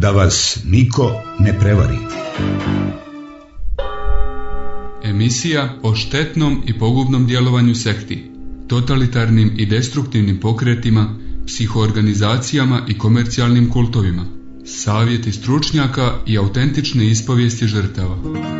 Da vas niko ne prevari. Emisija o štetnom i pogubnom djelovanju sekti, totalitarnim i destruktivnim pokretima, psihoorganizacijama i komercijalnim kultovima. Savjeti stručnjaka i autentične ispovijesti žrtava.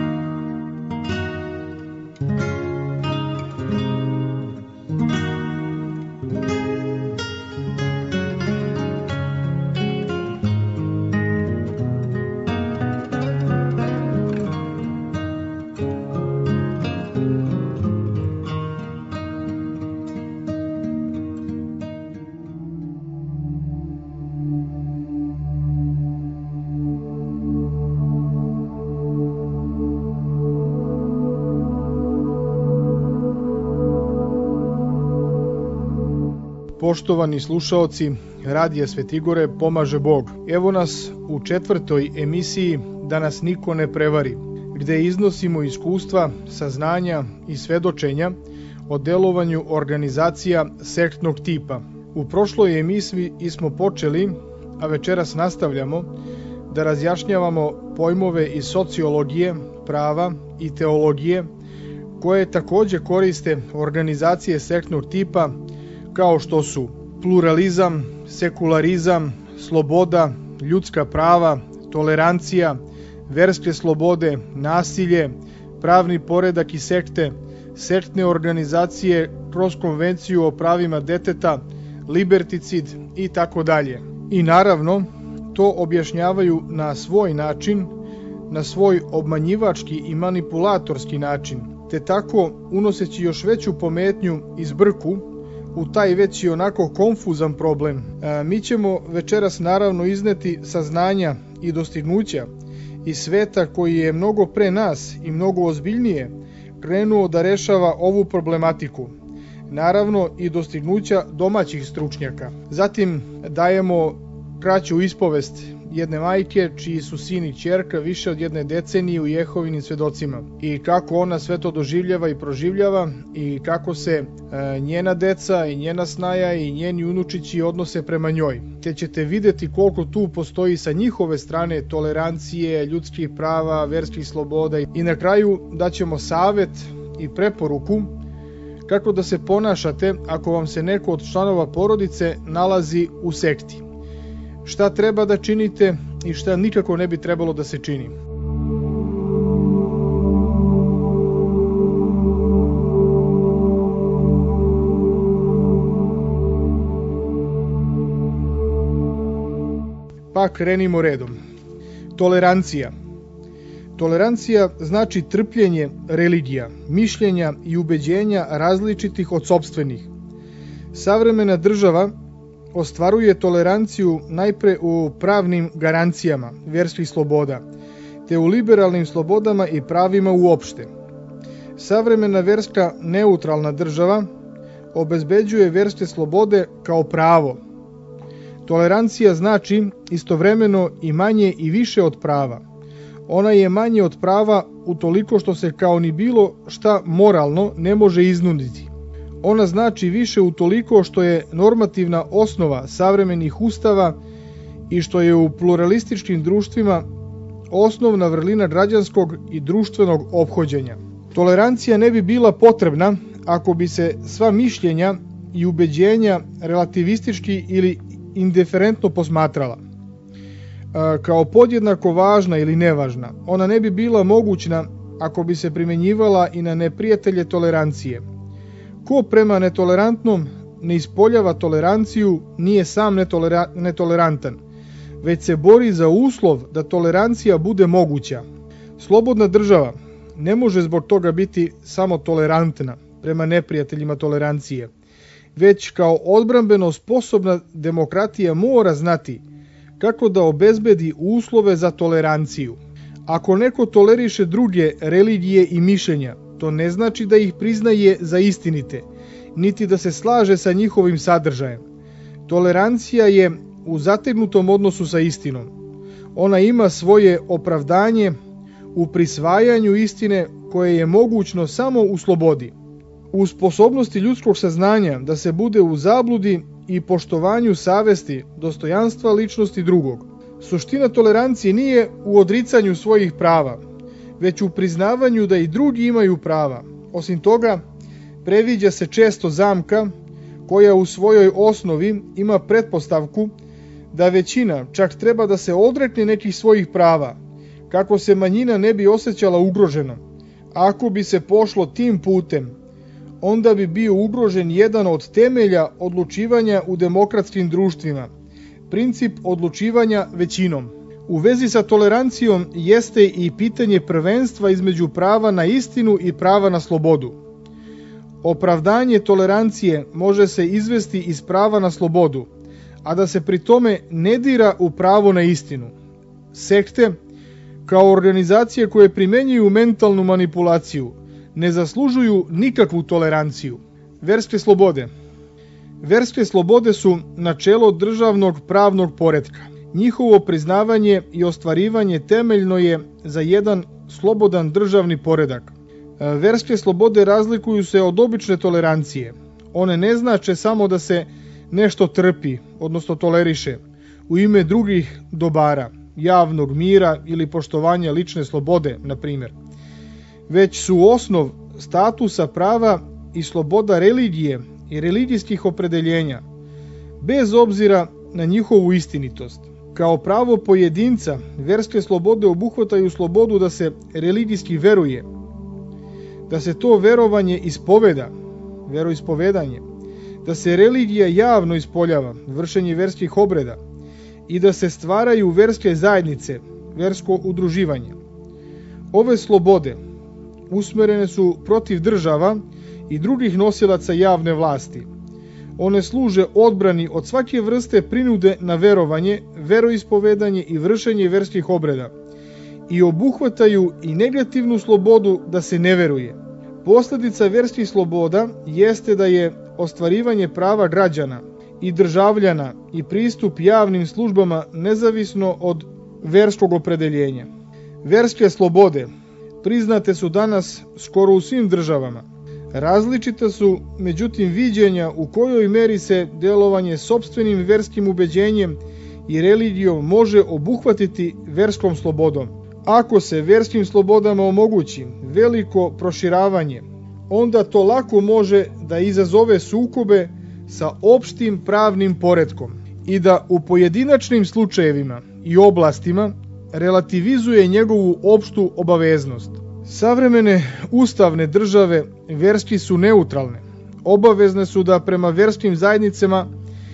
Poštovani slušaoci, Radija Svetigore pomaže Bog. Evo nas u 4. emisiji Da nas niko ne prevari, gde iznosimo iskustva, saznanja i svedočenja o delovanju organizacija sektnog tipa. U prošloj emisiji smo počeli, a večeras nastavljamo, da razjašnjavamo pojmove iz sociologije, prava i teologije, koje takođe koriste organizacije sektnog tipa, kao što su pluralizam, sekularizam, sloboda, ljudska prava, tolerancija, verske slobode, nasilje, pravni poredak i sekte, sektne organizacije kroz konvenciju o pravima deteta, liberticid i tako dalje. I naravno, to objašnjavaju na svoj način, na svoj obmanjivački i manipulatorski način, te tako unoseći još veću pometnju i zbrku u taj već i onako konfuzan problem. Mi ćemo večeras naravno izneti saznanja i dostignuća iz sveta koji je mnogo pre nas i mnogo ozbiljnije krenuo da rešava ovu problematiku. Naravno i dostignuća domaćih stručnjaka. Zatim dajemo kraću ispovest jedne majke čiji su sin i ćerka više od 1 decenije u Jehovinim svedocima i kako ona sve to doživljava i proživljava i kako se njena deca i njena snaja i njeni unučići odnose prema njoj. Te ćete videti koliko tu postoji sa njihove strane tolerancije, ljudskih prava, verskih sloboda i na kraju daćemo savet i preporuku kako da se ponašate ako vam se neko od članova porodice nalazi u sekti. Šta treba da činite i šta nikako ne bi trebalo da se čini. Pa krenimo redom. Tolerancija. Tolerancija znači trpljenje religija, mišljenja i ubeđenja različitih od sopstvenih. Savremena država ostvaruje toleranciju najpre u pravnim garancijama verskih sloboda, te u liberalnim slobodama i pravima uopšte. Savremena verska neutralna država obezbeđuje verske slobode kao pravo. Tolerancija znači istovremeno i manje i više od prava. Ona je manje od prava utoliko što se kao ni bilo šta moralno ne može iznuditi. Ona znači više utoliko što je normativna osnova savremenih ustava i što je u pluralističkim društvima osnovna vrlina građanskog i društvenog ophođenja. Tolerancija ne bi bila potrebna ako bi se sva mišljenja i ubeđenja relativistički ili indiferentno posmatrala. Kao podjednako važna ili nevažna, ona ne bi bila mogućna ako bi se primenjivala i na neprijatelje tolerancije. Ko prema netolerantnom ne ispoljava toleranciju nije sam netolerantan, već se bori za uslov da tolerancija bude moguća. Slobodna država ne može zbog toga biti samo tolerantna prema neprijateljima tolerancije, već kao odbrambeno sposobna demokratija mora znati kako da obezbedi uslove za toleranciju. Ako neko toleriše druge religije i mišljenja, to ne znači da ih priznaje za istinite, niti da se slaže sa njihovim sadržajem. Tolerancija je u zategnutom odnosu sa istinom. Ona ima svoje opravdanje u prisvajanju istine koje je mogućno samo u slobodi. U sposobnosti ljudskog saznanja da se bude u zabludi i poštovanju savesti, dostojanstva ličnosti drugog. Suština tolerancije nije u odricanju svojih prava, već u priznavanju da i drugi imaju prava. Osim toga, previđa se često zamka koja u svojoj osnovi ima pretpostavku da većina čak treba da se odrekne nekih svojih prava, kako se manjina ne bi osjećala ugroženo. Ako bi se pošlo tim putem, onda bi bio ugrožen jedan od temelja odlučivanja u demokratskim društvima, princip odlučivanja većinom. U vezi sa tolerancijom jeste i pitanje prvenstva između prava na istinu i prava na slobodu. Opravdanje tolerancije može se izvesti iz prava na slobodu, a da se pri tome ne dira u pravo na istinu. Sekte, kao organizacije koje primenjuju mentalnu manipulaciju, ne zaslužuju nikakvu toleranciju. Verske slobode. Verske slobode su načelo državnog pravnog poretka. Njihovo priznavanje i ostvarivanje temeljno je za jedan slobodan državni poredak. Verske slobode razlikuju se od obične tolerancije. One ne znače samo da se nešto trpi, odnosno toleriše, u ime drugih dobara, javnog mira ili poštovanja lične slobode, na primjer, već su osnov statusa prava i sloboda religije i religijskih opredeljenja, bez obzira na njihovu istinitost. Kao pravo pojedinca, verske slobode obuhvataju slobodu da se religijski veruje, da se to verovanje ispoveda, veroispovedanje, da se religija javno ispoljava, vršenje verskih obreda, i da se stvaraju verske zajednice, versko udruživanje. Ove slobode usmerene su protiv država i drugih nosilaca javne vlasti. One služe odbrani od svake vrste prinude na verovanje, veroispovedanje i vršenje verskih obreda i obuhvataju i negativnu slobodu da se ne veruje. Posljedica verskih sloboda jeste da je ostvarivanje prava građana i državljana i pristup javnim službama nezavisno od verskog opredeljenja. Verske slobode priznate su danas skoro u svim državama. Različita su, međutim, viđenja u kojoj meri se delovanje sopstvenim verskim ubeđenjem i religijom može obuhvatiti verskom slobodom. Ako se verskim slobodama omogući veliko proširavanje, onda to lako može da izazove sukobe sa opštim pravnim poretkom i da u pojedinačnim slučajevima i oblastima relativizuje njegovu opštu obaveznost. Savremene ustavne države verski su neutralne. Obavezne su da prema verskim zajednicama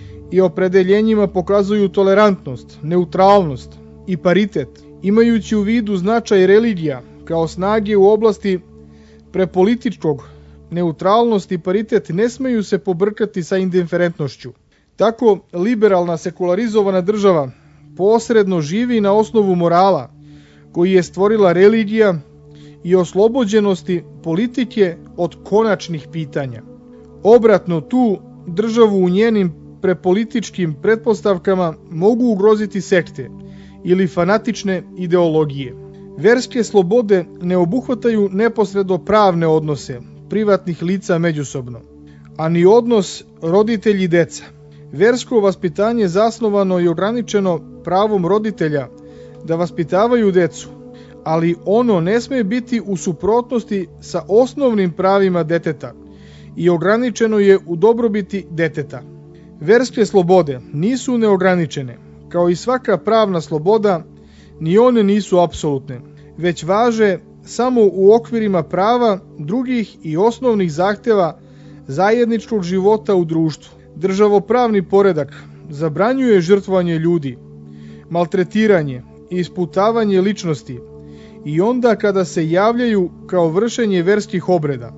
i opredeljenjima pokazuju tolerantnost, neutralnost i paritet, imajući u vidu značaj religija kao snage u oblasti prepolitičkog. Neutralnost i paritet ne smeju se pobrkati sa indiferentnošću. Tako liberalna sekularizovana država posredno živi na osnovu morala koji je stvorila religija i oslobođenosti politike od konačnih pitanja. Obratno, tu državu u njenim prepolitičkim pretpostavkama mogu ugroziti sekte ili fanatične ideologije. Verske slobode ne obuhvataju neposredno pravne odnose privatnih lica međusobno, a ni odnos roditelji i deca. Versko vaspitanje zasnovano i ograničeno pravom roditelja da vaspitavaju decu, ali ono ne sme biti u suprotnosti sa osnovnim pravima deteta i ograničeno je u dobrobiti deteta. Verske slobode nisu neograničene, kao i svaka pravna sloboda, ni one nisu apsolutne, već važe samo u okvirima prava drugih i osnovnih zahteva zajedničkog života u društvu. Državopravni poredak zabranjuje žrtvovanje ljudi, maltretiranje i isputavanje ličnosti i onda kada se javljaju kao vršenje verskih obreda.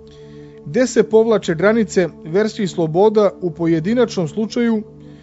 Gde se povlače granice verskih sloboda u pojedinačnom slučaju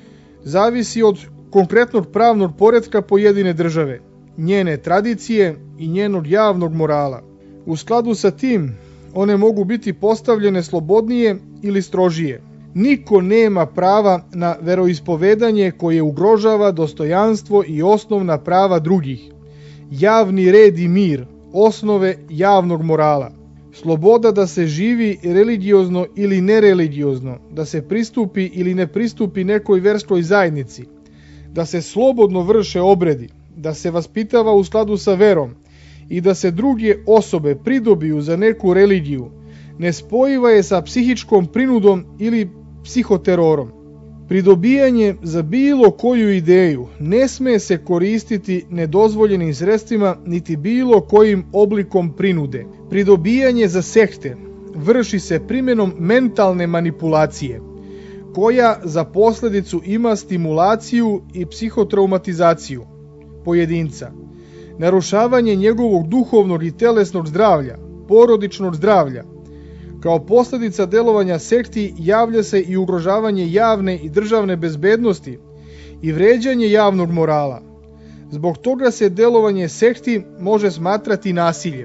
zavisi od konkretnog pravnog poretka pojedine države, njene tradicije i njenog javnog morala. U skladu sa tim, one mogu biti postavljene slobodnije ili strožije. Niko nema prava na veroispovedanje koje ugrožava dostojanstvo i osnovna prava drugih. Javni red i mir, osnove javnog morala. Sloboda da se živi religiozno ili nereligiozno, da se pristupi ili ne pristupi nekoj verskoj zajednici, da se slobodno vrše obredi, da se vaspitava u skladu sa verom i da se druge osobe pridobiju za neku religiju, nespojiva je sa psihičkom prinudom ili psihoterorom. Pridobijanje za bilo koju ideju ne sme se koristiti nedozvoljenim sredstvima niti bilo kojim oblikom prinude. Pridobijanje za sekte vrši se primjenom mentalne manipulacije, koja za posljedicu ima stimulaciju i psihotraumatizaciju pojedinca, narušavanje njegovog duhovnog i telesnog zdravlja, porodičnog zdravlja. Kao posljedica delovanja sekti javlja se i ugrožavanje javne i državne bezbednosti i vređanje javnog morala. Zbog toga se delovanje sekti može smatrati nasiljem.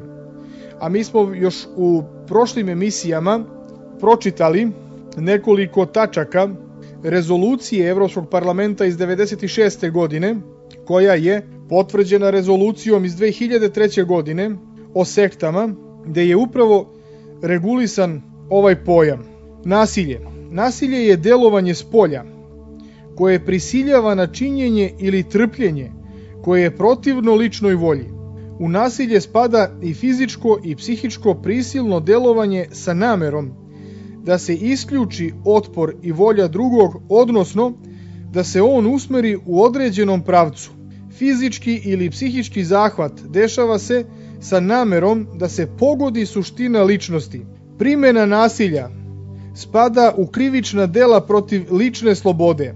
A mi smo još u prošlim emisijama pročitali nekoliko tačaka rezolucije Evropskog parlamenta iz 1996. godine, koja je potvrđena rezolucijom iz 2003. godine o sektama, gde je upravo regulisan ovaj pojam. Nasilje. Nasilje je delovanje spolja koje prisiljava na činjenje ili trpljenje koje je protivno ličnoj volji. U nasilje spada i fizičko i psihičko prisilno delovanje sa namerom da se isključi otpor i volja drugog, odnosno da se on usmeri u određenom pravcu. Fizički ili psihički zahvat dešava se sa namerom da se pogodi suština ličnosti. Primjena nasilja spada u krivična dela protiv lične slobode.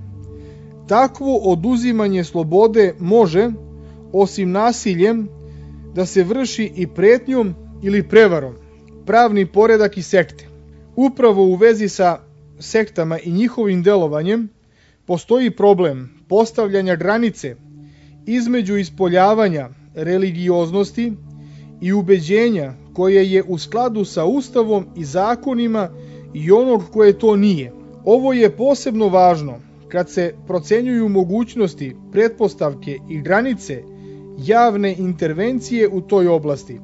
Takvo oduzimanje slobode može, osim nasiljem, da se vrši i pretnjom ili prevarom. Pravni poredak i sekte. Upravo u vezi sa sektama i njihovim delovanjem postoji problem postavljanja granice između ispoljavanja religioznosti i ubeđenja koje je u skladu sa Ustavom i zakonima i onog koje to nije. Ovo je posebno važno kad se procenjuju mogućnosti, pretpostavke i granice javne intervencije u toj oblasti.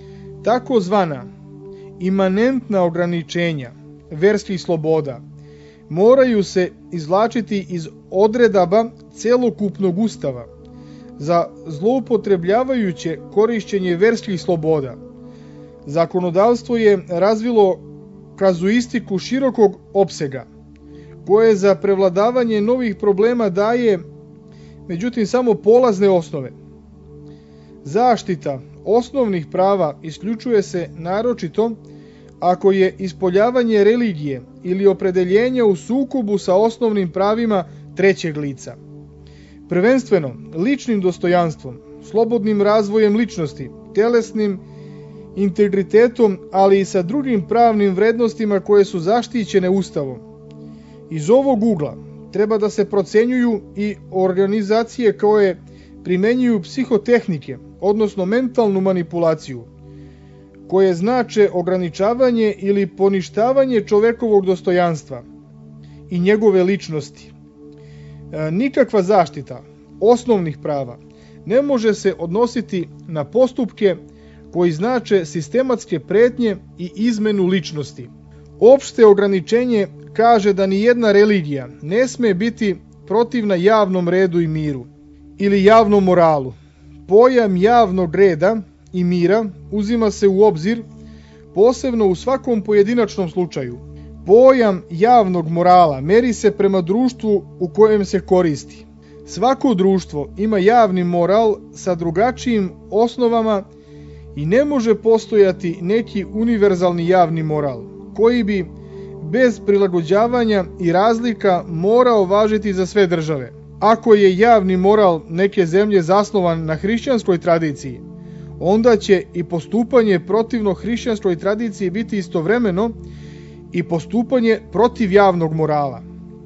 Takozvana imanentna ograničenja verskih sloboda moraju se izvlačiti iz odredaba celokupnog Ustava za zloupotrebljavajuće korišćenje verskih sloboda. Zakonodavstvo je razvilo kazuistiku širokog opsega, koje za prevladavanje novih problema daje, međutim, samo polazne osnove. Zaštita osnovnih prava isključuje se naročito ako je ispoljavanje religije ili opredeljenja u sukobu sa osnovnim pravima trećeg lica. Prvenstveno, ličnim dostojanstvom, slobodnim razvojem ličnosti, telesnim integritetom, ali i sa drugim pravnim vrednostima koje su zaštićene Ustavom. Iz ovog ugla treba da se procenjuju i organizacije koje primenjuju psihotehnike, odnosno mentalnu manipulaciju, koje znače ograničavanje ili poništavanje čovekovog dostojanstva i njegove ličnosti. Nikakva zaštita osnovnih prava ne može se odnositi na postupke koji znače sistematske pretnje i izmenu ličnosti. Opšte ograničenje kaže da nijedna religija ne sme biti protivna javnom redu i miru ili javnom moralu. Pojam javnog reda i mira uzima se u obzir posebno u svakom pojedinačnom slučaju. Pojam javnog morala meri se prema društvu u kojem se koristi. Svako društvo ima javni moral sa drugačijim osnovama i ne može postojati neki univerzalni javni moral, koji bi bez prilagođavanja i razlika morao važiti za sve države. Ako je javni moral neke zemlje zasnovan na hrišćanskoj tradiciji, onda će i postupanje protivno hrišćanskoj tradiciji biti istovremeno i postupanje protiv javnog morala.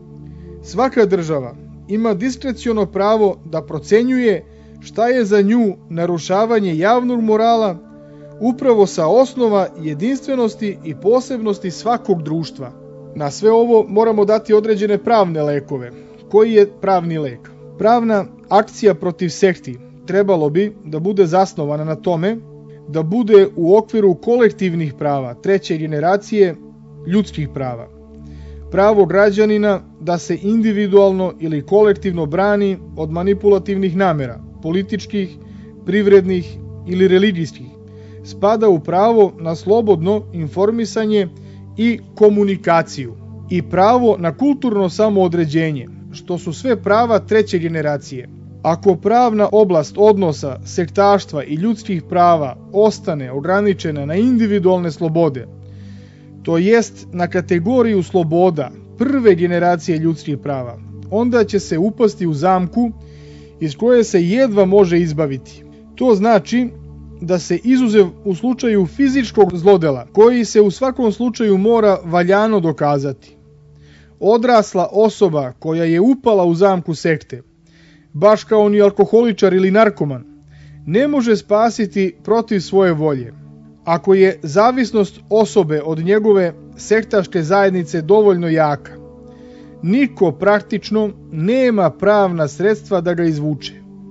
Svaka država ima diskreciono pravo da procenjuje šta je za nju narušavanje javnog morala upravo sa osnova jedinstvenosti i posebnosti svakog društva. Na sve ovo moramo dati određene pravne lekove. Koji je pravni lek? Pravna akcija protiv sekti trebalo bi da bude zasnovana na tome da bude u okviru kolektivnih prava treće generacije ljudskih prava. pravo građanina da se individualno ili kolektivno brani od manipulativnih namera, političkih, privrednih ili religijskih, spada u pravo na slobodno informisanje i komunikaciju i pravo na kulturno samoodređenje, što su sve prava treće generacije. Ako pravna oblast odnosa, sektaštva i ljudskih prava ostane ograničena na individualne slobode, to jest na kategoriju sloboda prve generacije ljudskih prava, onda će se upasti u zamku iz koje se jedva može izbaviti. To znači da se izuzev u slučaju fizičkog zlodela, koji se u svakom slučaju mora valjano dokazati. Odrasla osoba koja je upala u zamku sekte, baš kao ni alkoholičar ili narkoman, ne može spasiti protiv svoje volje. Ako je zavisnost osobe od njegove sektaške zajednice dovoljno jaka, niko praktično nema pravna sredstva da ga izvuče.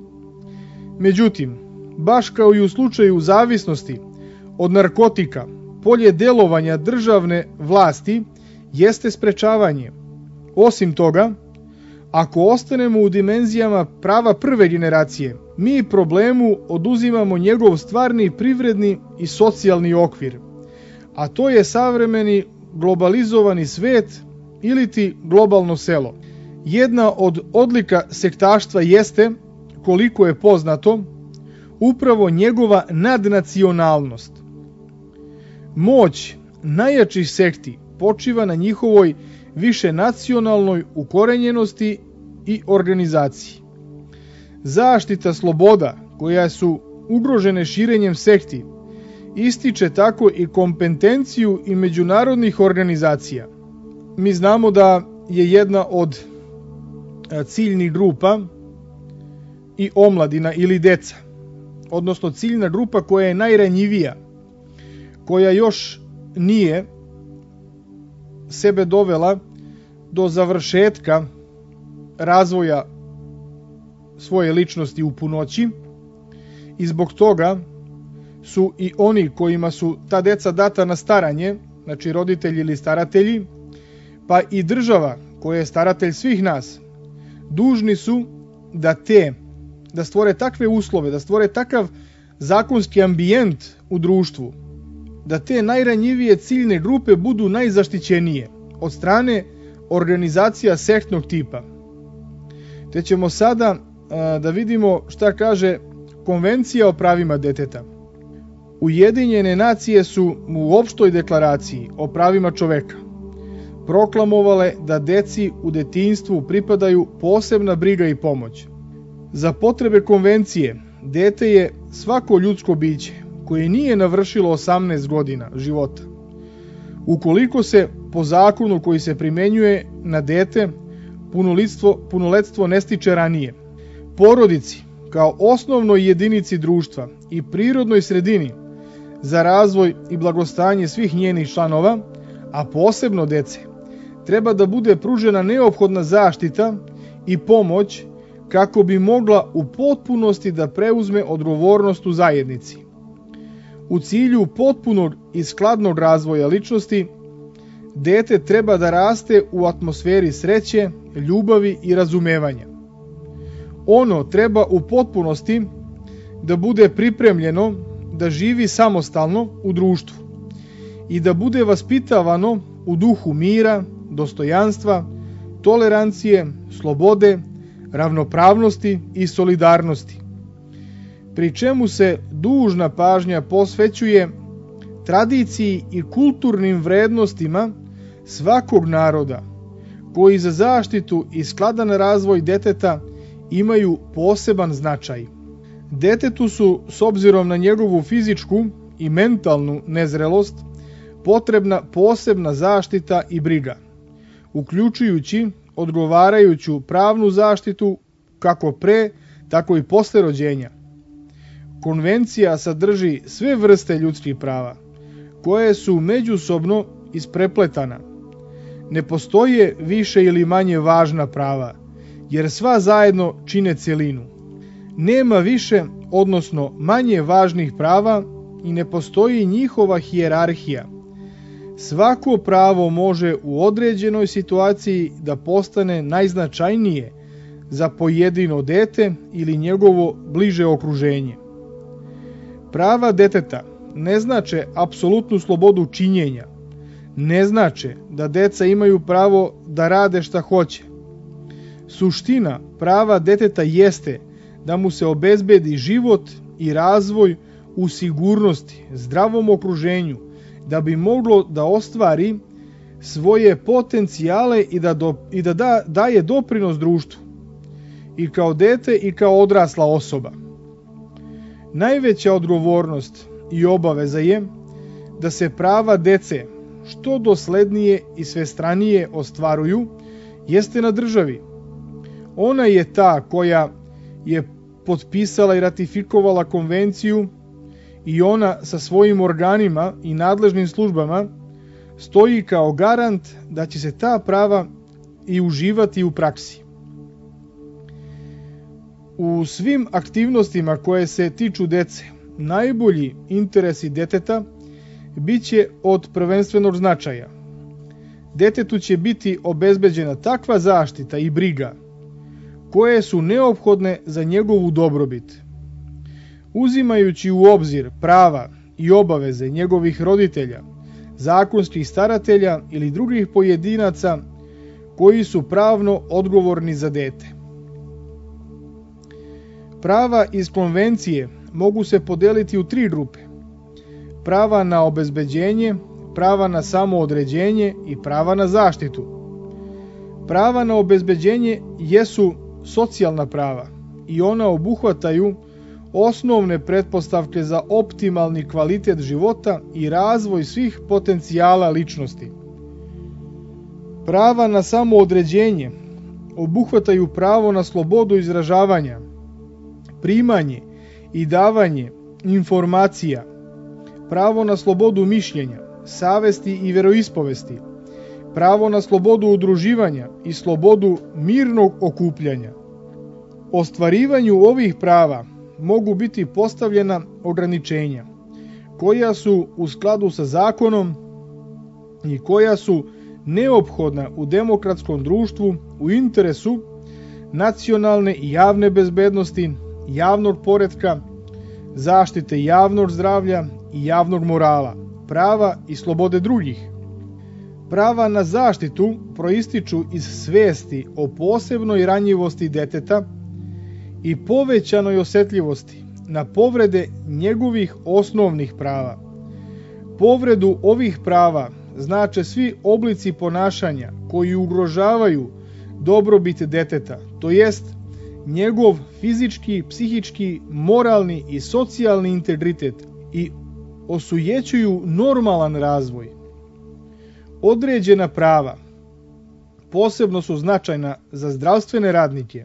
Međutim, baš kao i u slučaju zavisnosti od narkotika, polje delovanja državne vlasti jeste sprečavanje. Osim toga, ako ostanemo u dimenzijama prava prve generacije, mi problemu oduzimamo njegov stvarni privredni i socijalni okvir, a to je savremeni globalizovani svet iliti globalno selo. Jedna od odlika sektaštva jeste, koliko je poznato, upravo njegova nadnacionalnost. Moć najjačih sekti počiva na njihovoj višenacionalnoj ukorenjenosti i organizaciji. Zaštita sloboda, koja su ugrožene širenjem sekti, ističe tako i kompetenciju i međunarodnih organizacija. Mi znamo da je jedna od ciljnih grupa i omladina ili deca, odnosno ciljna grupa koja je najranjivija, koja još nije sebe dovela do završetka razvoja svoje ličnosti u punoći i zbog toga su i oni kojima su ta deca data na staranje, znači roditelji ili staratelji, pa i država koja je staratelj svih nas, dužni su da stvore takve uslove, da stvore takav zakonski ambijent u društvu, da te najranjivije ciljne grupe budu najzaštićenije od strane organizacija sektnog tipa. Te ćemo sada da vidimo šta kaže Konvencija o pravima deteta. Ujedinjene nacije su u opštoj deklaraciji o pravima čoveka proklamovale da deci u detinjstvu pripadaju posebna briga i pomoć. Za potrebe konvencije, dete je svako ljudsko biće koje nije navršilo 18 godina života. Ukoliko se po zakonu koji se primenjuje na dete punoletstvo ne stiče ranije. Porodici, kao osnovnoj jedinici društva i prirodnoj sredini za razvoj i blagostanje svih njenih članova, a posebno dece, treba da bude pružena neophodna zaštita i pomoć kako bi mogla u potpunosti da preuzme odgovornost u zajednici. U cilju potpunog i skladnog razvoja ličnosti, dete treba da raste u atmosferi sreće, ljubavi i razumevanja. Ono treba u potpunosti da bude pripremljeno da živi samostalno u društvu i da bude vaspitavano u duhu mira, dostojanstva, tolerancije, slobode, ravnopravnosti i solidarnosti, pri čemu se dužna pažnja posvećuje tradiciji i kulturnim vrednostima svakog naroda, koji za zaštitu i skladan razvoj deteta imaju poseban značaj. Detetu su, s obzirom na njegovu fizičku i mentalnu nezrelost, potrebna posebna zaštita i briga, uključujući odgovarajuću pravnu zaštitu kako pre, tako i posle rođenja. Konvencija sadrži sve vrste ljudskih prava, koje su međusobno isprepletana. Ne postoje više ili manje važna prava, jer sva zajedno čine celinu. Nema više, odnosno manje važnih prava i ne postoji njihova hijerarhija. Svako pravo može u određenoj situaciji da postane najznačajnije za pojedino dete ili njegovo bliže okruženje. Prava deteta ne znače apsolutnu slobodu činjenja, ne znače da deca imaju pravo da rade šta hoće. Suština prava deteta jeste da mu se obezbedi život i razvoj u sigurnosti, zdravom okruženju, da bi moglo da ostvari svoje potencijale i da daje doprinos društvu, i kao dete i kao odrasla osoba. Najveća odgovornost i obaveza je da se prava dece što doslednije i svestranije ostvaruju jeste na državi. Ona je ta koja je potpisala i ratifikovala konvenciju i ona sa svojim organima i nadležnim službama stoji kao garant da će se ta prava i uživati u praksi. U svim aktivnostima koje se tiču dece, najbolji interesi deteta biće od prvenstvenog značaja. Detetu će biti obezbeđena takva zaštita i briga koje su neophodne za njegovu dobrobit. Uzimajući u obzir prava i obaveze njegovih roditelja, zakonskih staratelja ili drugih pojedinaca koji su pravno odgovorni za dete. Prava iz konvencije mogu se podeliti u 3 grupe: prava na obezbeđenje, prava na samoodređenje i prava na zaštitu. Prava na obezbeđenje jesu socijalna prava i ona obuhvataju osnovne pretpostavke za optimalni kvalitet života i razvoj svih potencijala ličnosti. Prava na samoodređenje obuhvataju pravo na slobodu izražavanja, primanje i davanje informacija, pravo na slobodu mišljenja, savesti i veroispovesti, pravo na slobodu udruživanja i slobodu mirnog okupljanja. Ostvarivanju ovih prava mogu biti postavljena ograničenja, koja su u skladu sa zakonom i koja su neophodna u demokratskom društvu u interesu nacionalne i javne bezbednosti, javnog poretka, zaštite javnog zdravlja i javnog morala, prava i slobode drugih. Prava na zaštitu proističu iz svesti o posebnoj ranjivosti deteta i povećanoj osetljivosti na povrede njegovih osnovnih prava. Povredu ovih prava znače svi oblici ponašanja koji ugrožavaju dobrobit deteta, to jest njegov fizički, psihički, moralni i socijalni integritet i osujećuju normalan razvoj. Određena prava posebno su značajna za zdravstvene radnike.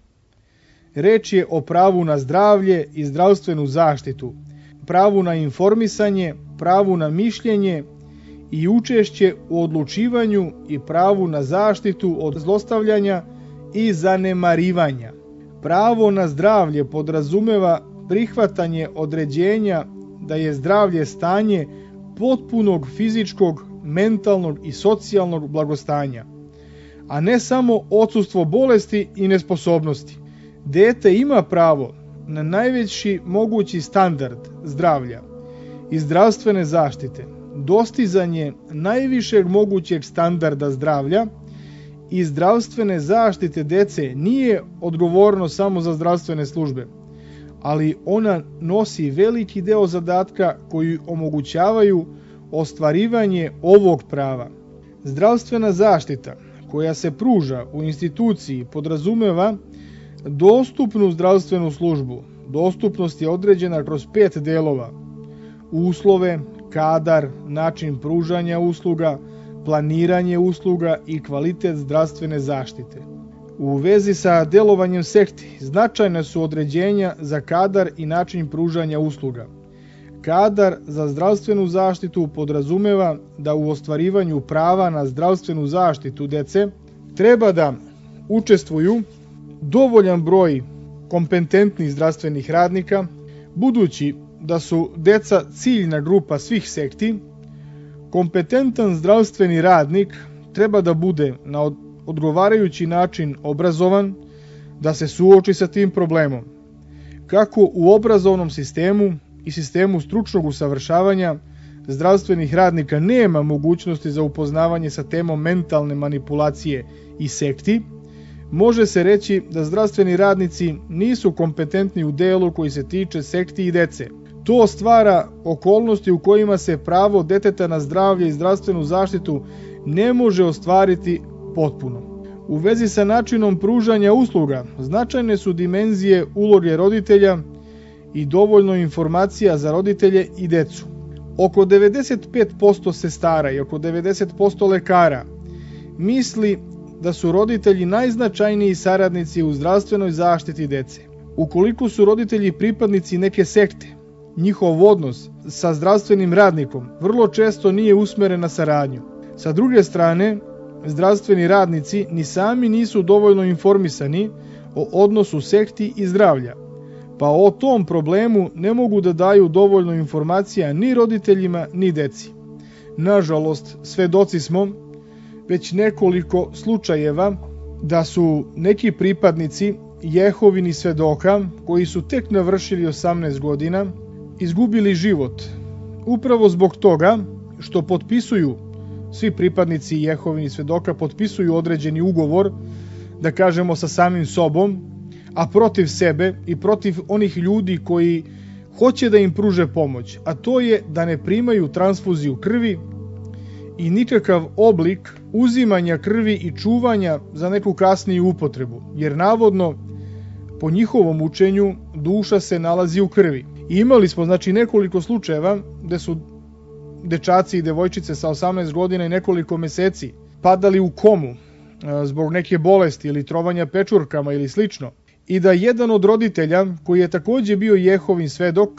Reč je o pravu na zdravlje i zdravstvenu zaštitu, pravu na informisanje, pravu na mišljenje i učešće u odlučivanju i pravu na zaštitu od zlostavljanja i zanemarivanja. Pravo na zdravlje podrazumeva prihvatanje određenja da je zdravlje stanje potpunog fizičkog, mentalnog i socijalnog blagostanja, a ne samo odsustvo bolesti i nesposobnosti. Dete ima pravo na najveći mogući standard zdravlja i zdravstvene zaštite, dostizanje najvišeg mogućeg standarda zdravlja i zdravstvene zaštite dece nije odgovorno samo za zdravstvene službe, ali ona nosi veliki deo zadatka koji omogućavaju ostvarivanje ovog prava. Zdravstvena zaštita koja se pruža u instituciji podrazumeva dostupnu zdravstvenu službu. Dostupnost je određena kroz 5 delova: uslove, kadar, način pružanja usluga, planiranje usluga i kvalitet zdravstvene zaštite. U vezi sa delovanjem sekti značajne su određenja za kadar i način pružanja usluga. Kadar za zdravstvenu zaštitu podrazumeva da u ostvarivanju prava na zdravstvenu zaštitu dece treba da učestvuju dovoljan broj kompetentnih zdravstvenih radnika, budući da su deca ciljna grupa svih sekti. Kompetentan zdravstveni radnik treba da bude na odgovarajući način obrazovan da se suoči sa tim problemom. Kako u obrazovnom sistemu i sistemu stručnog usavršavanja zdravstvenih radnika nema mogućnosti za upoznavanje sa temom mentalne manipulacije i sekti, može se reći da zdravstveni radnici nisu kompetentni u delu koji se tiče sekti i dece. To stvara okolnosti u kojima se pravo deteta na zdravlje i zdravstvenu zaštitu ne može ostvariti potpuno. U vezi sa načinom pružanja usluga značajne su dimenzije uloge roditelja i dovoljno informacija za roditelje i decu. Oko 95% sestara i oko 90% lekara misli da su roditelji najznačajniji saradnici u zdravstvenoj zaštiti dece. Ukoliko su roditelji pripadnici neke sekte, njihov odnos sa zdravstvenim radnikom vrlo često nije usmeren na saradnju. Sa druge strane, zdravstveni radnici ni sami nisu dovoljno informisani o odnosu sekti i zdravlja, pa o tom problemu ne mogu da daju dovoljno informacija ni roditeljima ni deci. Nažalost, svedoci smo već nekoliko slučajeva da su neki pripadnici Jehovini svedoka koji su tek navršili 18 godina izgubili život upravo zbog toga što potpisuju, svi pripadnici Jehovini svedoka potpisuju određeni ugovor, da kažemo sa samim sobom, a protiv sebe i protiv onih ljudi koji hoće da im pruže pomoć, a to je da ne primaju transfuziju krvi i nikakav oblik uzimanja krvi i čuvanja za neku kasniju upotrebu, jer navodno po njihovom učenju duša se nalazi u krvi. I imali smo nekoliko slučajeva gde su dečaci i devojčice sa 18 godina i nekoliko meseci padali u komu zbog neke bolesti ili trovanja pečurkama ili slično. I da jedan od roditelja, koji je takođe bio Jehovin svedok,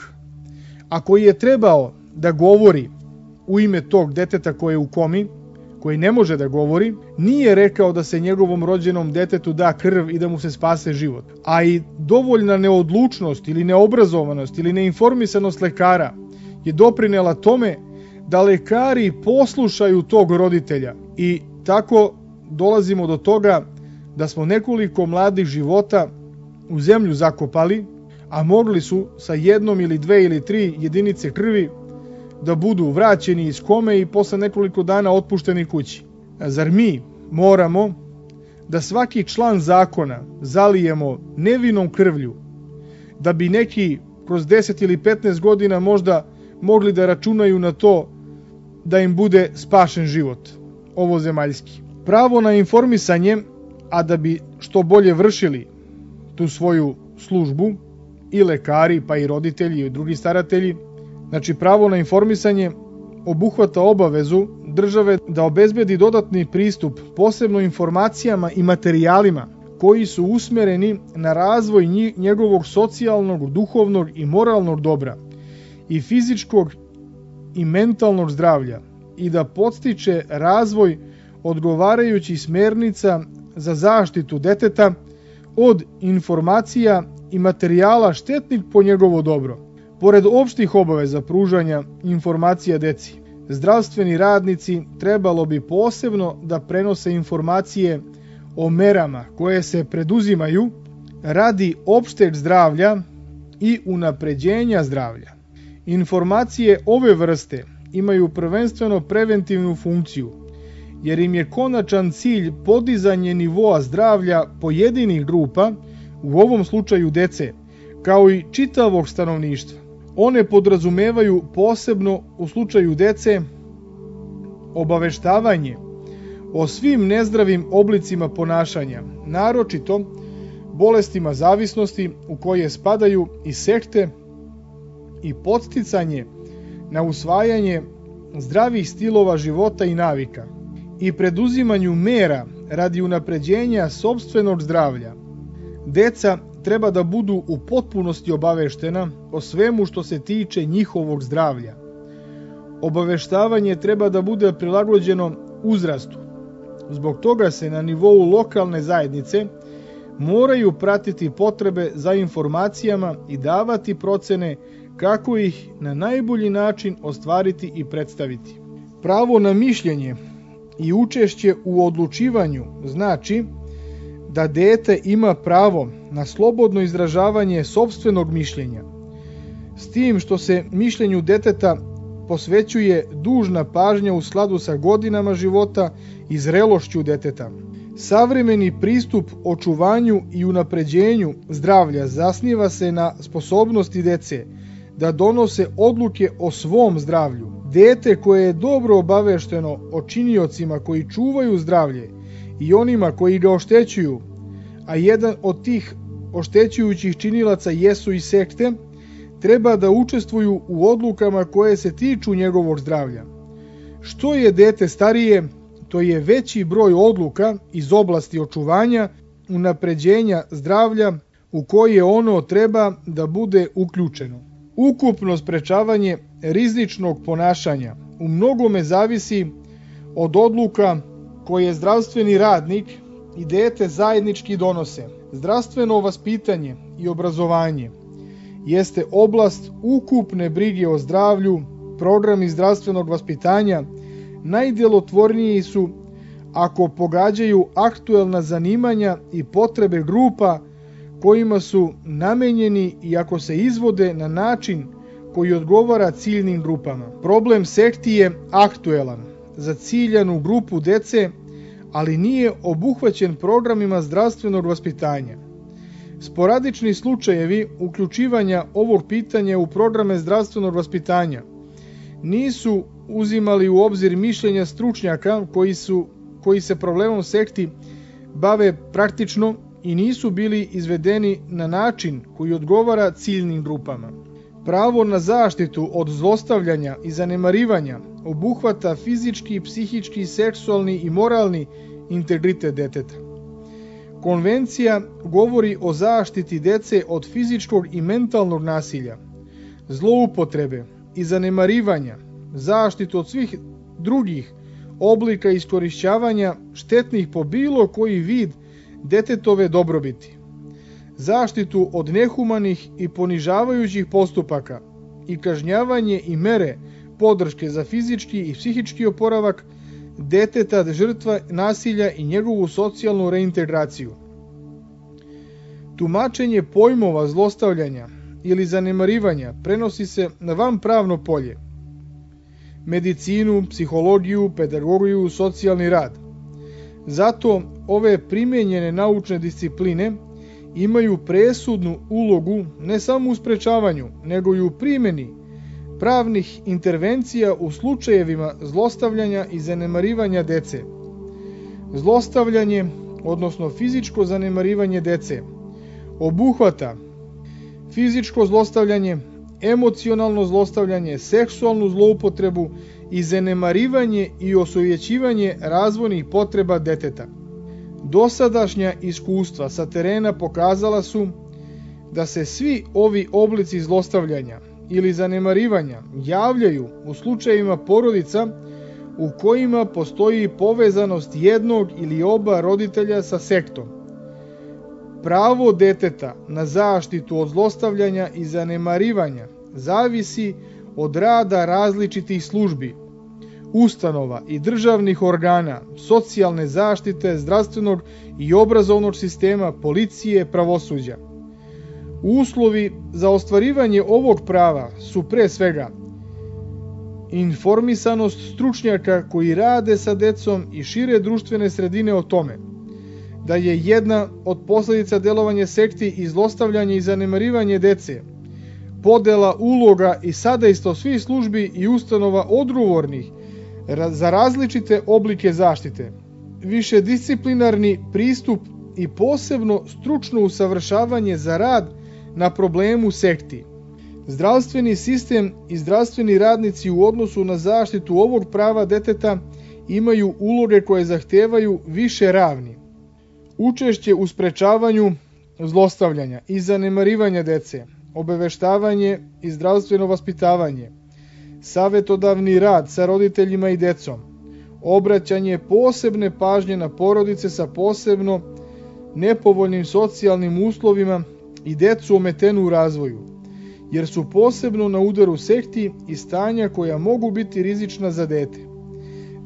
a koji je trebao da govori u ime tog deteta koje je u komi, koji ne može da govori, nije rekao da se njegovom rođenom detetu da krv i da mu se spase život. A i dovoljna neodlučnost ili neobrazovanost ili neinformisanost lekara je doprinela tome da lekari poslušaju tog roditelja. I tako dolazimo do toga da smo nekoliko mladih života u zemlju zakopali, a mogli su sa jednom ili dve ili tri jedinice krvi da budu vraćeni iz kome i posle nekoliko dana otpušteni kući. Zar mi moramo da svaki član zakona zalijemo nevinom krvlju, da bi neki kroz 10 ili 15 godina možda mogli da računaju na to da im bude spašen život, ovozemaljski? Pravo na informisanje, a da bi što bolje vršili tu svoju službu, i lekari, pa i roditelji i drugi staratelji, pravo na informisanje obuhvata obavezu države da obezbedi dodatni pristup posebno informacijama i materijalima koji su usmereni na razvoj njegovog socijalnog, duhovnog i moralnog dobra i fizičkog i mentalnog zdravlja i da podstiče razvoj odgovarajućih smernica za zaštitu deteta od informacija i materijala štetnih po njegovo dobro. Pored opštih obaveza pružanja informacija deci, zdravstveni radnici trebalo bi posebno da prenose informacije o merama koje se preduzimaju radi opšteg zdravlja i unapređenja zdravlja. Informacije ove vrste imaju prvenstveno preventivnu funkciju, jer im je konačan cilj podizanje nivoa zdravlja pojedinih grupa, u ovom slučaju dece, kao i čitavog stanovništva. One podrazumevaju posebno u slučaju dece obaveštavanje o svim nezdravim oblicima ponašanja, naročito bolestima zavisnosti u koje spadaju i sekte, i podsticanje na usvajanje zdravih stilova života i navika i preduzimanju mera radi unapređenja sopstvenog zdravlja. Deca treba da budu u potpunosti obaveštena o svemu što se tiče njihovog zdravlja. Obaveštavanje treba da bude prilagođeno uzrastu. Zbog toga se na nivou lokalne zajednice moraju pratiti potrebe za informacijama i davati procene kako ih na najbolji način ostvariti i predstaviti. Pravo na mišljenje i učešće u odlučivanju znači da dete ima pravo na slobodno izražavanje sopstvenog mišljenja, s tim što se mišljenju deteta posvećuje dužna pažnja u skladu sa godinama života i zrelošću deteta. Savremeni pristup očuvanju i unapređenju zdravlja zasniva se na sposobnosti dece da donose odluke o svom zdravlju. Dete koje je dobro obavešteno o činiocima koji čuvaju zdravlje i onima koji ga oštećuju, a jedan od tih oštećujućih činilaca jesu i sekte, treba da učestvuju u odlukama koje se tiču njegovog zdravlja. Što je dete starije, to je veći broj odluka iz oblasti očuvanja, unapređenja zdravlja u koje ono treba da bude uključeno. Ukupno sprečavanje rizičnog ponašanja u mnogome zavisi od odluka koje zdravstveni radnik i dete zajednički donose. Zdravstveno vaspitanje i obrazovanje jeste oblast ukupne brige o zdravlju. Programi zdravstvenog vaspitanja najdjelotvorniji su ako pogađaju aktuelna zanimanja i potrebe grupa kojima su namenjeni i ako se izvode na način koji odgovara ciljnim grupama. Problem sekti je aktuelan za ciljanu grupu dece, ali nije obuhvaćen programima zdravstvenog vaspitanja. Sporadični slučajevi uključivanja ovog pitanja u programe zdravstvenog vaspitanja nisu uzimali u obzir mišljenja stručnjaka koji se problemom sekti bave praktično i nisu bili izvedeni na način koji odgovara ciljnim grupama. Pravo na zaštitu od zlostavljanja i zanemarivanja obuhvata fizički, psihički, seksualni i moralni integritet deteta. Konvencija govori o zaštiti dece od fizičkog i mentalnog nasilja, zloupotrebe i zanemarivanja, zaštitu od svih drugih oblika iskorišćavanja štetnih po bilo koji vid detetove dobrobiti, zaštitu od nehumanih i ponižavajućih postupaka i kažnjavanje i mere podrške za fizički i psihički oporavak deteta žrtva nasilja i njegovu socijalnu reintegraciju. Tumačenje pojmova zlostavljanja ili zanemarivanja prenosi se na vanpravno polje, medicinu, psihologiju, pedagogiju, socijalni rad. Zato ove primijenjene naučne discipline imaju presudnu ulogu ne samo u sprečavanju, nego i u primjeni pravnih intervencija u slučajevima zlostavljanja i zanemarivanja dece. Zlostavljanje, odnosno fizičko zanemarivanje dece, obuhvata fizičko zlostavljanje, emocionalno zlostavljanje, seksualnu zloupotrebu i zanemarivanje i osovjećivanje razvojnih potreba deteta. Dosadašnja iskustva sa terena pokazala su da se svi ovi oblici zlostavljanja ili zanemarivanja javljaju u slučajevima porodica u kojima postoji povezanost jednog ili oba roditelja sa sektom. Pravo deteta na zaštitu od zlostavljanja i zanemarivanja zavisi od rada različitih službi, ustanova i državnih organa, socijalne zaštite, zdravstvenog i obrazovnog sistema, policije, pravosuđa. Uslovi za ostvarivanje ovog prava su pre svega informisanost stručnjaka koji rade sa decom i šire društvene sredine o tome da je jedna od posljedica delovanja sekti i zlostavljanje i zanemarivanje dece, podela uloga i sadejstvo svih službi i ustanova odgovornih za različite oblike zaštite, višedisciplinarni pristup i posebno stručno usavršavanje za rad na problemu sekti. Zdravstveni sistem i zdravstveni radnici u odnosu na zaštitu ovog prava deteta imaju uloge koje zahtevaju više ravni. Učešće u sprečavanju zlostavljanja i zanemarivanja dece, obaveštavanje i zdravstveno vaspitavanje, savjetodavni rad sa roditeljima i decom, obraćanje posebne pažnje na porodice sa posebno nepovoljnim socijalnim uslovima i decu ometenu u razvoju, jer su posebno na udaru sekti i stanja koja mogu biti rizična za dete.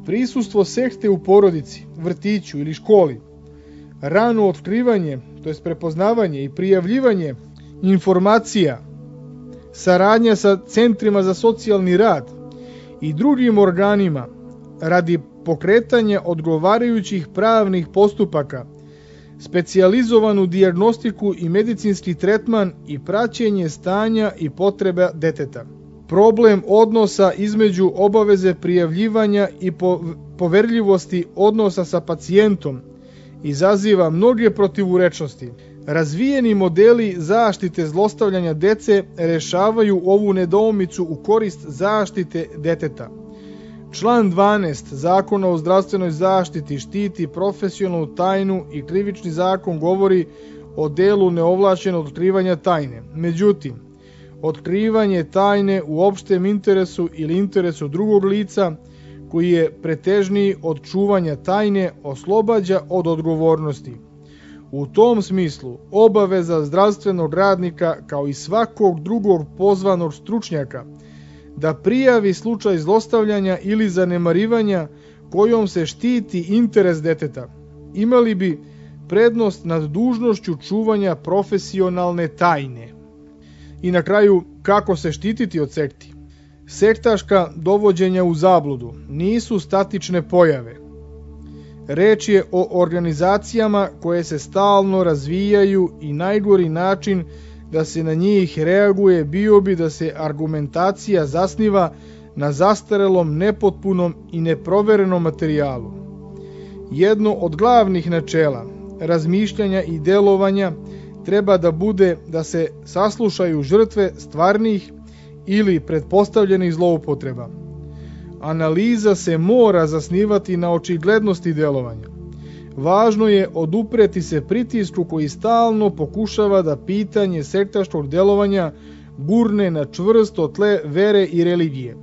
Prisustvo sekte u porodici, vrtiću ili školi, rano otkrivanje, to jest prepoznavanje i prijavljivanje informacija, saradnja sa centrima za socijalni rad i drugim organima radi pokretanja odgovarajućih pravnih postupaka, specijalizovanu dijagnostiku i medicinski tretman i praćenje stanja i potreba deteta. Problem odnosa između obaveze prijavljivanja i poverljivosti odnosa sa pacijentom izaziva mnoge protivurečnosti. Razvijeni modeli zaštite zlostavljanja dece rešavaju ovu nedoumicu u korist zaštite deteta. Član 12 Zakona o zdravstvenoj zaštiti štiti profesionalnu tajnu i krivični zakon govori o delu neovlašćenog otkrivanja tajne. Međutim, otkrivanje tajne u opštem interesu ili interesu drugog lica koji je pretežniji od čuvanja tajne oslobađa od odgovornosti. U tom smislu, obaveza zdravstvenog radnika kao i svakog drugog pozvanog stručnjaka da prijavi slučaj zlostavljanja ili zanemarivanja kojom se štiti interes deteta, imali bi prednost nad dužnošću čuvanja profesionalne tajne. I na kraju, kako se štititi od sekti? Sektaška dovođenja u zabludu nisu statične pojave. Reč je o organizacijama koje se stalno razvijaju i najgori način da se na njih reaguje bio bi da se argumentacija zasniva na zastarelom, nepotpunom i neproverenom materijalu. Jedno od glavnih načela razmišljanja i delovanja treba da bude da se saslušaju žrtve stvarnih ili pretpostavljenih zloupotreba. Analiza se mora zasnivati na očiglednosti delovanja. Važno je odupreti se pritisku koji stalno pokušava da pitanje sektaškog delovanja gurne na čvrsto tle vere i religije.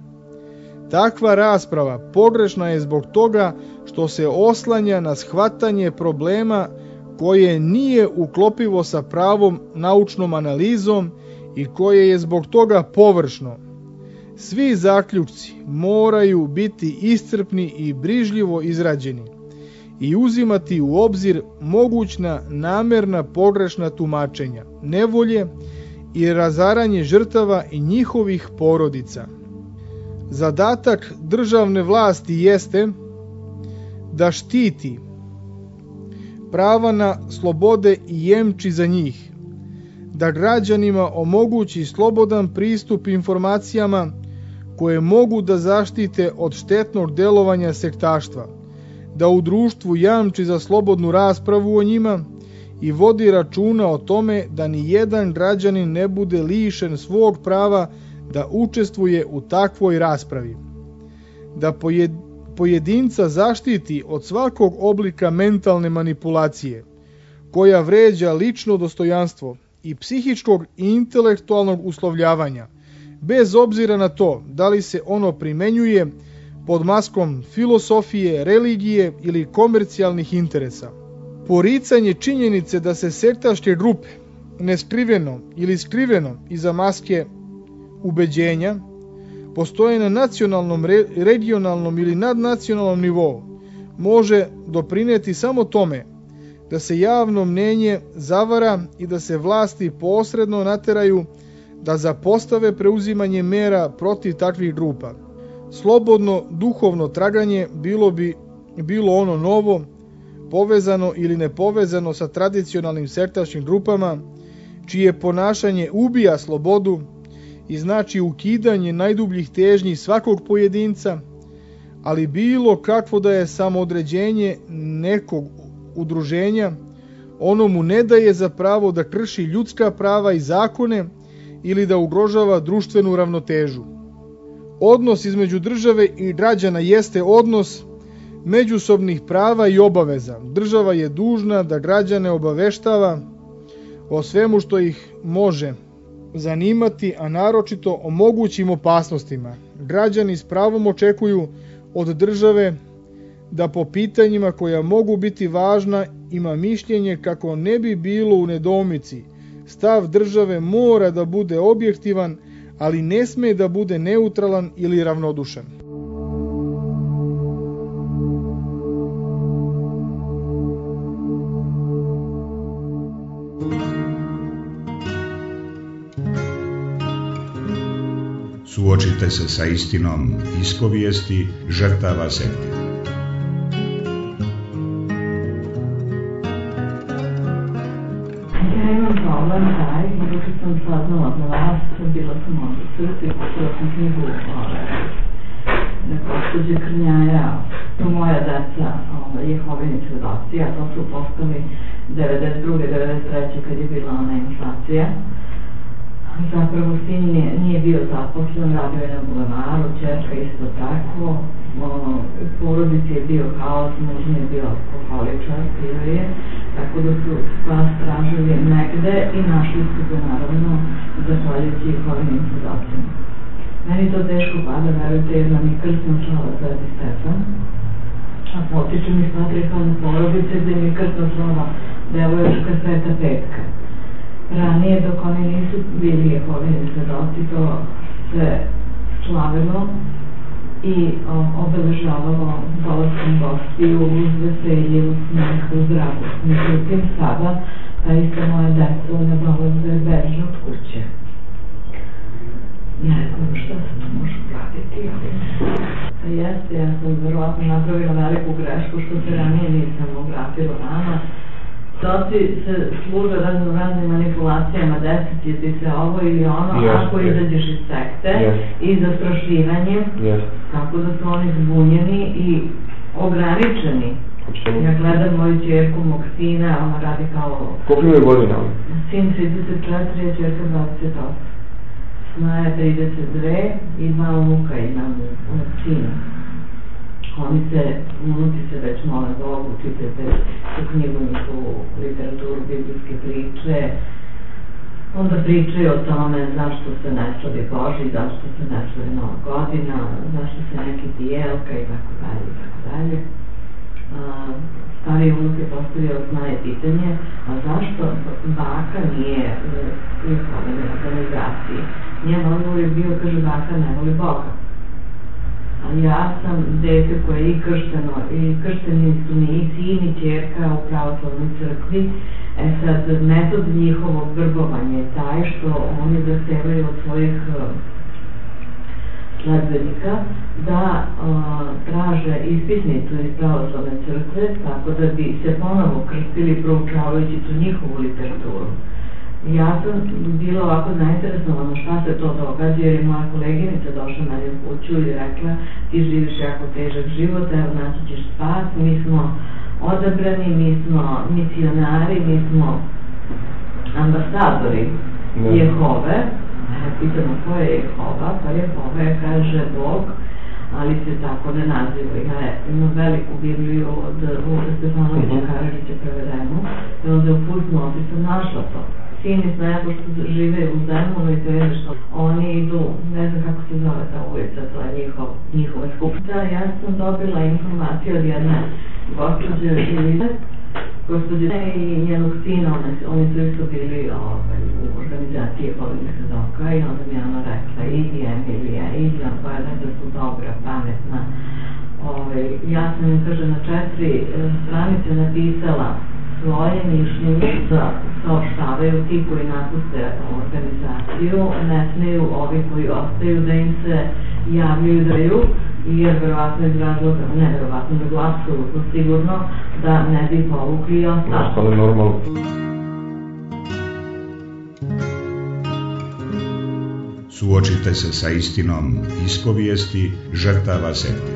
Takva rasprava pogrešna je zbog toga što se oslanja na shvatanje problema koje nije uklopivo sa pravom naučnom analizom i koje je zbog toga površno. Svi zaključci moraju biti iscrpni i brižljivo izrađeni i uzimati u obzir mogućna namerna pogrešna tumačenja, nevolje i razaranje žrtava i njihovih porodica. Zadatak državne vlasti jeste da štiti prava na slobode i jemči za njih, da građanima omogući slobodan pristup informacijama koje mogu da zaštite od štetnog delovanja sektaštva, da u društvu jamči za slobodnu raspravu o njima i vodi računa o tome da ni jedan građanin ne bude lišen svog prava da učestvuje u takvoj raspravi, da pojedinca zaštiti od svakog oblika mentalne manipulacije koja vređa lično dostojanstvo i psihičkog i intelektualnog uslovljavanja, bez obzira na to da li se ono primenjuje pod maskom filosofije, religije ili komercijalnih interesa. Poricanje činjenice da se sektaške grupe neskriveno ili skriveno iza maske ubeđenja postoje na nacionalnom, regionalnom ili nadnacionalnom nivou može doprineti samo tome da se javno mnenje zavara i da se vlasti posredno nateraju da zapostave preuzimanje mera protiv takvih grupa. Slobodno duhovno traganje bilo ono novo, povezano ili nepovezano sa tradicionalnim sektaškim grupama, čije ponašanje ubija slobodu i znači ukidanje najdubljih težnji svakog pojedinca, ali bilo kakvo da je samoodređenje nekog udruženja, ono mu ne daje za pravo da krši ljudska prava i zakone ili da ugrožava društvenu ravnotežu. Odnos između države i građana jeste odnos međusobnih prava i obaveza. Država je dužna da građane obaveštava o svemu što ih može zanimati, a naročito o mogućim opasnostima. Građani s pravom očekuju od države da po pitanjima koja mogu biti važna ima mišljenje kako ne bi bilo u nedoumici. Stav države mora da bude objektivan, ali ne sme da bude neutralan ili ravnodušan. Suočite se sa istinom ispovijesti žrtava sekte. Ja imam problem taj, dok sam saznala za vas, bila sam ovdje u crkvi, kupila sam knjigu gospođe Krnjaja, to moja deca, Jehovini svedoci, a to su postali 92. 93. kad je bila ona inflacija. Zapravo sin nije bio zaposlen, radio je na bulevaru, ćerka isto tako, u porodici je bio haos, muž je bio alkoholičar, pio je, tako da su spas tražili negde i našli su ga naravno zahvaljujući Jehovinim svedocima. Meni to teško pada, verujte, jer nam je krsna slava Sveti Stefan, a potičem iz patrijarhalne porodice gde mi je krsna slava devojčka Sveta Petka. Ranije, dok oni nisu bili Jehovini svedoci, to se slavilo i obeležavalo dolaskom gostiju uz veselje, uz smeh, uz radost. Međutim, sada ta ista moja deca ne dolaze beže od kuće. Ne znam šta se to može pratiti, ali jeste, ja sam verovatno napravila veliku grešku što se ranije nisam obratila rana. Svedoci se služe raznim manipulacijama, desiti ti se ovo ili ono, ako izađeš iz sekte i zastrašivanjem, tako da su oni zbunjeni i ograničeni. Ja gledam moju ćerku mog sina, ona radi kao... Koliko je godina? Sin 34, a ćerka 28. Snaja 32 i 2 unuka imam od sina. Unuci se već mole Bogu, čitate u knjigu njihovu literaturu, biblijske priče, onda pričaju o tome zašto se ne slavi Boži, zašto se ne slavi Nova godina, zašto se neki tijelka i tako dalje. Stari unuk je postavio znaje pitanje, a zašto baka nije u Jehovinoj organizaciji? Njen odgovor je bio, kaže, baka ne voli Boga. A ja sam dete koje je i kršteno, i kršteni su mi i sin i ćerka u pravoslavnoj crkvi. Sad, metod njihovog vrbovanja je taj što oni zahtevaju od svojih sledbenika da traže ispisnicu iz pravoslavne crkve, tako da bi se ponovo krstili proučavajući tu njihovu literaturu. Ja sam bila ovako zainteresovana šta se to događa, jer je moja koleginica došla na nju kuću i rekla ti živiš jako težak život, evo naći ćeš spas, mi smo odabrani, mi smo misionari, mi smo ambasadori Jehove. Pitamo ko je Jehova, pa Jehova je, kaže, Bog, ali se tako ne naziva. Ja imam veliku Bibliju od Vuka Stefanovića Karadžića prevedenu i onda u pulsnu opisu našla to. Sini znaje, pošto žive u Zemunu i to je što oni idu, ne znam kako se zove ta ulica, to je njihova skupština. Ja sam dobila informaciju od jedne gospođe Ilize, gospođe i njenog sina, oni su isto bili u organizaciji Jehovinih svedoka i onda mi je ona rekla, idi Emilija, idi, koja da su dobra, pametna. Ja sam im, kaže, na 4 stranice napisala svoje mišljenje da saopštavaju ti koji napuste organizaciju, ne smeju ovi koji ostaju da im se javljaju daju, jer verovatno iz razloga, ne verovatno, nego apsolutno sigurno da ne bi povukli i ostali. Ostali normalno. Suočite se sa istinom ispovijesti žrtava sekte.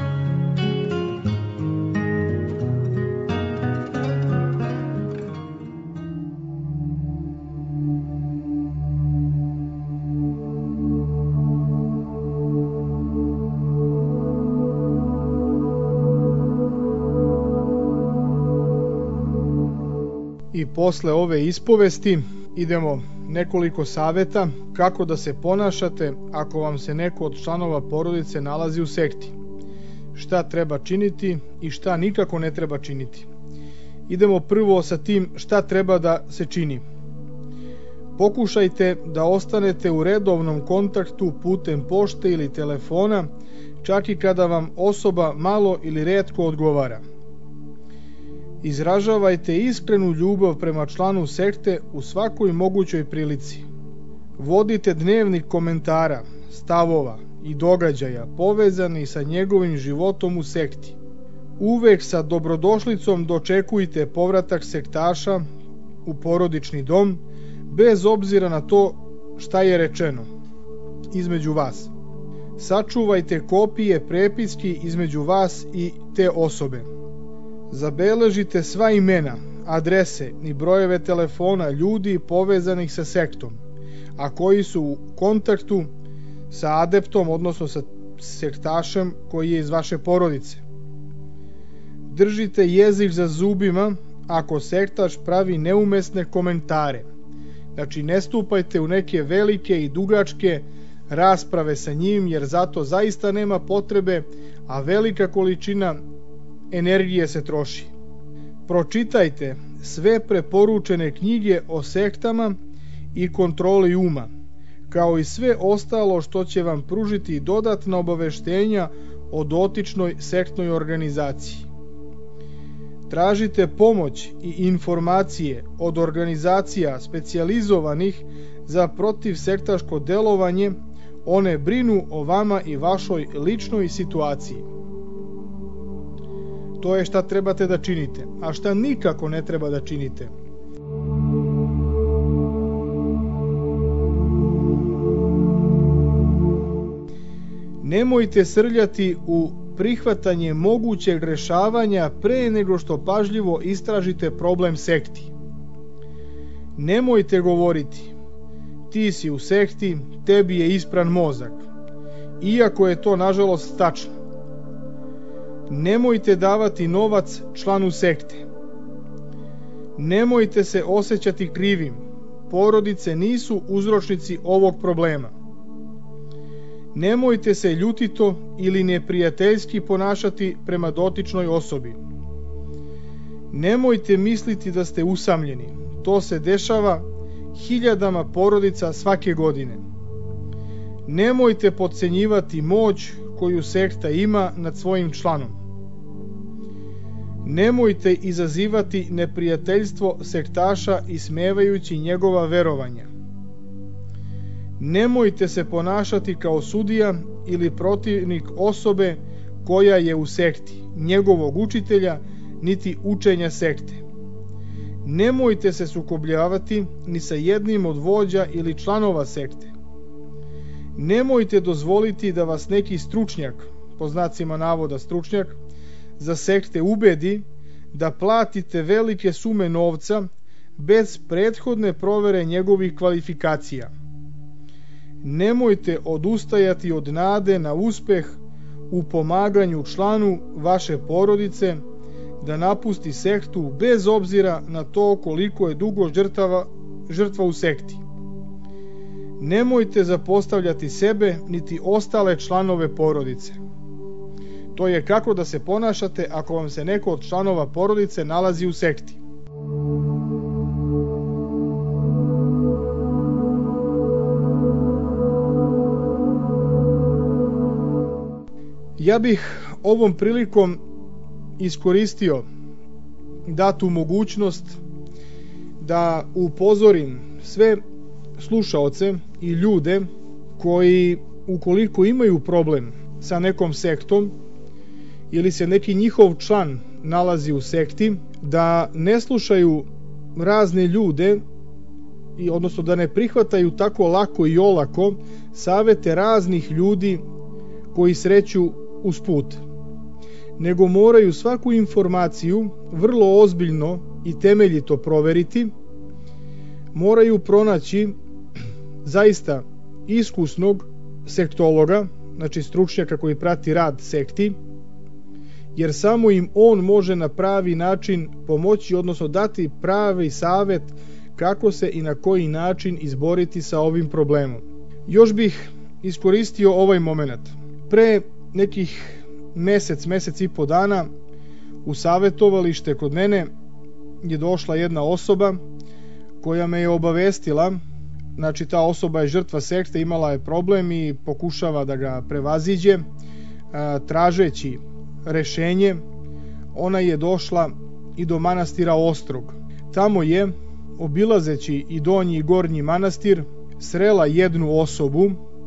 I posle ove ispovesti idemo nekoliko saveta kako da se ponašate ako vam se neko od članova porodice nalazi u sekti. Šta treba činiti i šta nikako ne treba činiti. Idemo prvo sa tim šta treba da se čini. Pokušajte da ostanete u redovnom kontaktu putem pošte ili telefona, čak i kada vam osoba malo ili retko odgovara. Izražavajte iskrenu ljubav prema članu sekte u svakoj mogućoj prilici. Vodite dnevnik komentara, stavova i događaja povezani sa njegovim životom u sekti. Uvek sa dobrodošlicom dočekujte povratak sektaša u porodični dom, bez obzira na to šta je rečeno između vas. Sačuvajte kopije prepiski između vas i te osobe. Zabeležite sva imena, adrese i brojeve telefona ljudi povezanih sa sektom, a koji su u kontaktu sa adeptom, odnosno sa sektašem koji je iz vaše porodice. Držite jezik za zubima ako sektaš pravi neumesne komentare. Znači, ne stupajte u neke velike i dugačke rasprave sa njim, jer zato zaista nema potrebe, a velika količina energije se troši. Pročitajte sve preporučene knjige o sektama i kontroli uma, kao i sve ostalo što će vam pružiti dodatna obaveštenja o dotičnoj sektnoj organizaciji. Tražite pomoć i informacije od organizacija specijalizovanih za protivsektaško delovanje, one brinu o vama i vašoj ličnoj situaciji. To je šta trebate da činite, a šta nikako ne treba da činite. Nemojte srljati u prihvatanje mogućeg rešavanja pre nego što pažljivo istražite problem sekti. Nemojte govoriti: ti si u sekti, tebi je ispran mozak, iako je to nažalost tačno. Nemojte davati novac članu sekte. Nemojte se osjećati krivim, porodice nisu uzročnici ovog problema. Nemojte se ljutito ili neprijateljski ponašati prema dotičnoj osobi. Nemojte misliti da ste usamljeni, to se dešava hiljadama porodica svake godine. Nemojte potcenjivati moć koju sekta ima nad svojim članom. Nemojte izazivati neprijateljstvo sektaša ismevajući njegova verovanja. Nemojte se ponašati kao sudija ili protivnik osobe koja je u sekti, njegovog učitelja, niti učenja sekte. Nemojte se sukobljavati ni sa jednim od vođa ili članova sekte. Nemojte dozvoliti da vas neki stručnjak, po znacima navoda stručnjak, za sekte ubedi da platite velike sume novca bez prethodne provere njegovih kvalifikacija. Nemojte odustajati od nade na uspeh u pomaganju članu vaše porodice da napusti sektu bez obzira na to koliko je dugo žrtva u sekti. Nemojte zapostavljati sebe niti ostale članove porodice. To je kako da se ponašate ako vam se neko od članova porodice nalazi u sekti. Ja bih ovom prilikom iskoristio datu mogućnost da upozorim sve slušaoce i ljude koji, ukoliko imaju problem sa nekom sektom ili se neki njihov član nalazi u sekti, da ne slušaju razne ljude, odnosno da ne prihvataju tako lako i olako savete raznih ljudi koji sreću usput, nego moraju svaku informaciju vrlo ozbiljno i temeljito proveriti, moraju pronaći zaista iskusnog sektologa, znači stručnjaka koji prati rad sekti, jer samo im on može na pravi način pomoći, odnosno dati pravi savet kako se i na koji način izboriti sa ovim problemom. Još bih iskoristio ovaj moment. Pre nekih mesec i po dana u savjetovalište kod mene je došla jedna osoba koja me je obavestila, znači ta osoba je žrtva sekte, imala je problem i pokušava da ga prevaziđe, tražeći rešenje. Ona je došla i do manastira Ostrog. Tamo je, obilazeći i donji i gornji manastir, srela jednu osobu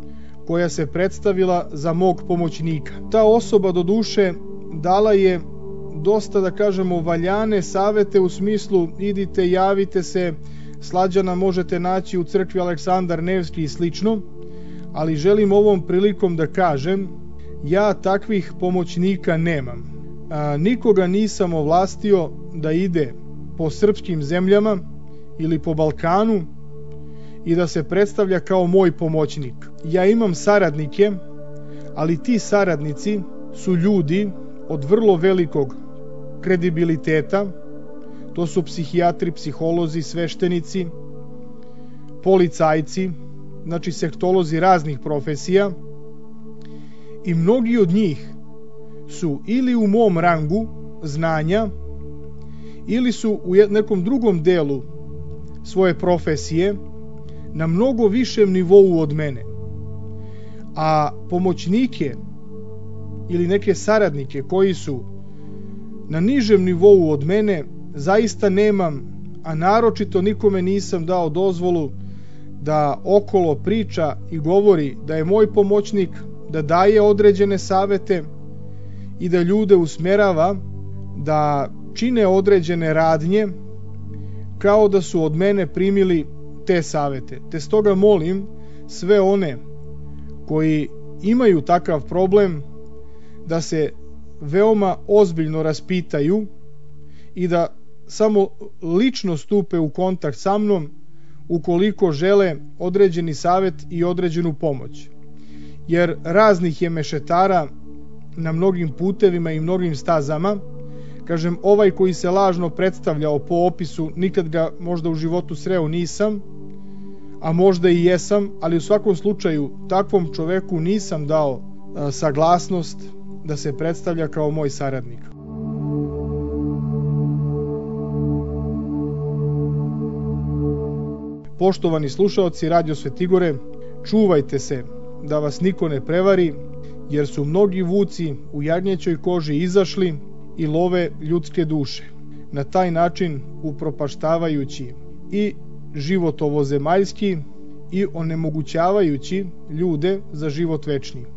koja se predstavila za mog pomoćnika. Ta osoba doduše dala je dosta, da kažemo, valjane savete u smislu idite, javite se, Slađana možete naći u crkvi Aleksandar Nevski i slično, ali želim ovom prilikom da kažem, ja takvih pomoćnika nemam. Nikoga nisam ovlastio da ide po srpskim zemljama ili po Balkanu i da se predstavlja kao moj pomoćnik. Ja imam saradnike, ali ti saradnici su ljudi od vrlo velikog kredibiliteta. To su psihijatri, psiholozi, sveštenici, policajci, znači sektolozi raznih profesija, i mnogi od njih su ili u mom rangu znanja ili su u nekom drugom delu svoje profesije na mnogo višem nivou od mene. A pomoćnike ili neke saradnike koji su na nižem nivou od mene zaista nemam, a naročito nikome nisam dao dozvolu da okolo priča i govori da je moj pomoćnik, da daje određene savete i da ljude usmerava da čine određene radnje kao da su od mene primili te savete. Te stoga molim sve one koji imaju takav problem da se veoma ozbiljno raspitaju i da samo lično stupe u kontakt sa mnom ukoliko žele određeni savet i određenu pomoć. Jer raznih je mešetara na mnogim putevima i mnogim stazama. Kažem, ovaj koji se lažno predstavljao po opisu, nikad ga možda u životu sreo nisam, a možda i jesam, ali u svakom slučaju takvom čoveku nisam dao saglasnost da se predstavlja kao moj saradnik. Poštovani slušaoci Radio Svetigore, čuvajte se da vas niko ne prevari, jer su mnogi vuci u jagnjećoj koži izašli i love ljudske duše, na taj način upropaštavajući i život ovozemaljski i onemogućavajući ljude za život večni.